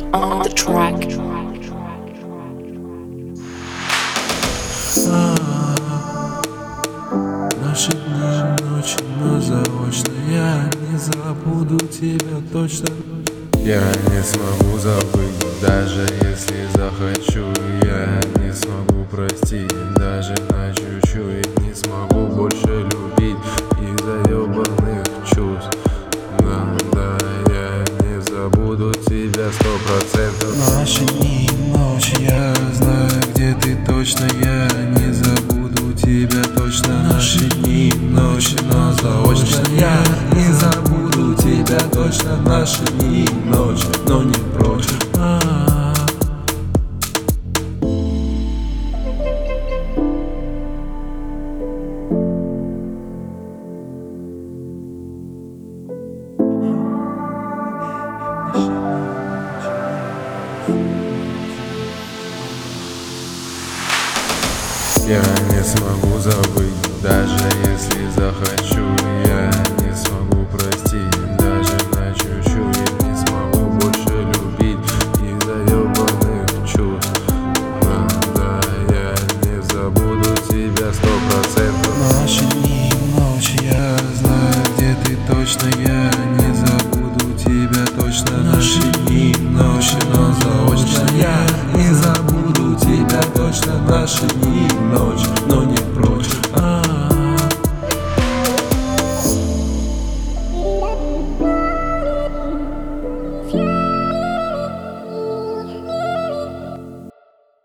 on the track. Наши дни, ночи, но заочно я не забуду тебя точно. Я не смогу забыть, даже если захочу. Я не смогу простить, даже на чуть-чуть. Не смогу больше любить из-за ебаных чувств. Да, я не забуду тебя 100%. Наши дни, ночи, я знаю, где ты точно. Я не забуду тебя точно. Наши дни, ночи, но заочно я не забуду тебя точно. Наши дни, ночи, но не прочь. Я не смогу забыть, даже если захочу. Я не смогу простить, даже на чуть-чуть. Не смогу больше любить из-за ебаных чувств. Да, я не забуду тебя 100%. Наши дни, ночи, я знаю, где ты точно. Я не забуду тебя точно. Наши дни, ночи, но заочно я не забуду тебя точно. Наши дни, ночь, но не прочь.